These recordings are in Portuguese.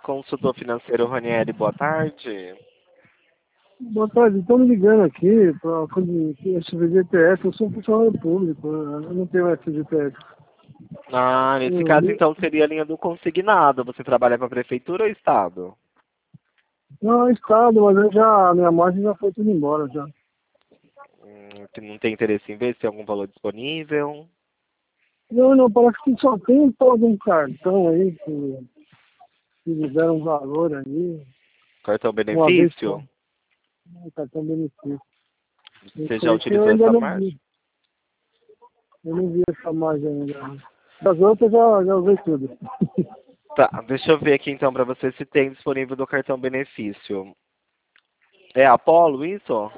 consultor financeiro Ranieri, boa tarde. Boa tarde, estou me ligando aqui para esse GTS, eu sou um funcionário público, eu não tenho FGTS. Ah, nesse caso então seria a linha do consignado. Você trabalha para a prefeitura ou estado? Não, é estado, mas a minha margem já foi tudo embora já. Que não tem interesse em ver se tem algum valor disponível? Não, parece que só tem todo um cartão aí que me deram um valor aí. Cartão Uma vez benefício? um cartão benefício. Você Isso já aí que eu utilizou ainda essa não margem? vi. Eu não vi essa margem ainda. Das outras já usei tudo. Tá, deixa eu ver aqui então para você se tem disponível do cartão benefício. É Apollo isso?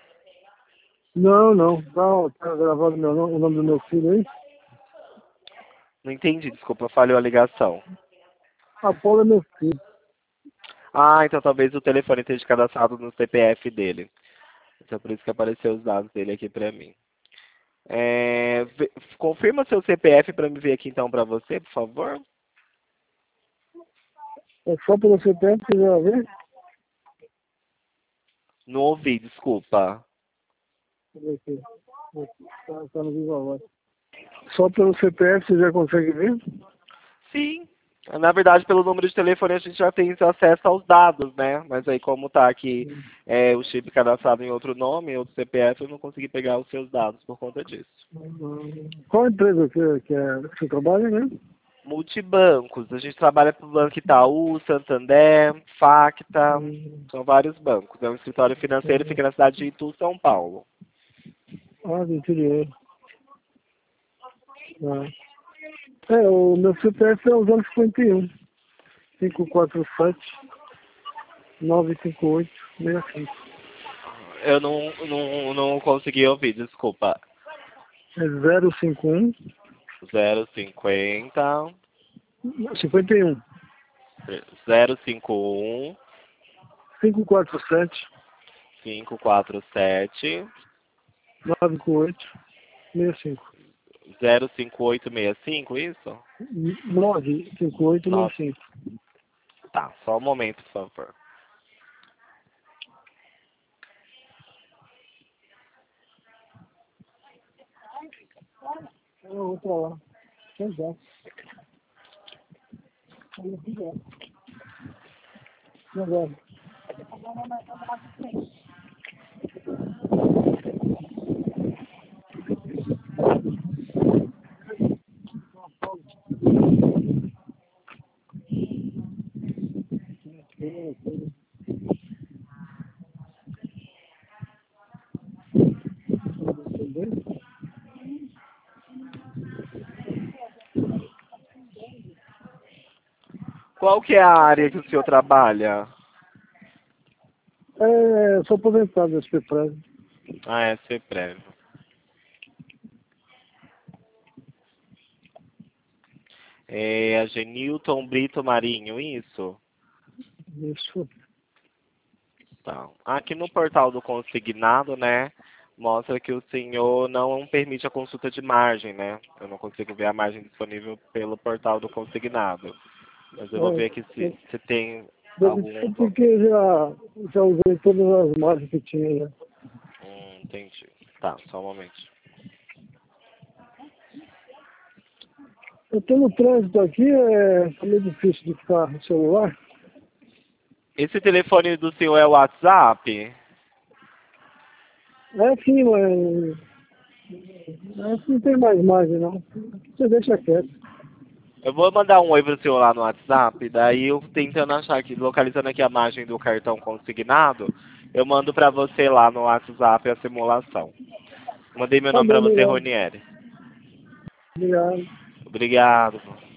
Não. Tá gravado o nome do meu filho aí. Não entendi, desculpa, falhou a ligação. Apolo é meu filho. Ah, então talvez o telefone esteja cadastrado no CPF dele. Então por isso que apareceu os dados dele aqui para mim. Confirma seu CPF para me ver aqui então para você, por favor. É só pelo CPF que você já vê? Não ouvi, desculpa. Deixa eu ver aqui. Tá no Viva Voz. Só pelo CPF você já consegue ver? Sim. Na verdade, pelo número de telefone a gente já tem acesso aos dados, né? Mas aí como tá aqui o chip cadastrado em outro nome, outro CPF, eu não consegui pegar os seus dados por conta disso. Qual empresa que você trabalha, né? Multibancos. A gente trabalha para o Banco Itaú, Santander, Facta. São vários bancos. É um escritório financeiro, fica na cidade de Itu, São Paulo. Do interior. O meu CPF é o 051 547 958 65. Eu não consegui ouvir, desculpa. É 051 050 51 051 547 547 958 65. 05865, isso? 958 Nossa, 65. tá, só um momento, por favor. Eu vou pra lá. Já. Já. Qual que é a área que o senhor trabalha? Sou aposentado da SPPREV. Ah, é CEPREV. É a Genilton Brito Marinho, isso? Isso. Tá. Aqui no portal do consignado, né, mostra que o senhor não permite a consulta de margem, né? Eu não consigo ver a margem disponível pelo portal do consignado. Mas eu vou ver aqui se tem Deve algum... ser porque já usei todas as margens que tinha. Já. Entendi. Tá, só um momento. Eu tô no trânsito aqui, tá meio difícil de ficar no celular. Esse telefone do senhor é o WhatsApp? Sim, mas não tem mais margem não. Você deixa quieto. Eu vou mandar um oi pro senhor lá no WhatsApp, daí eu tentando achar aqui, localizando aqui a margem do cartão consignado, eu mando pra você lá no WhatsApp a simulação. Mandei meu Tá nome bom, pra você, obrigado. Ronieri. Obrigado. Obrigado.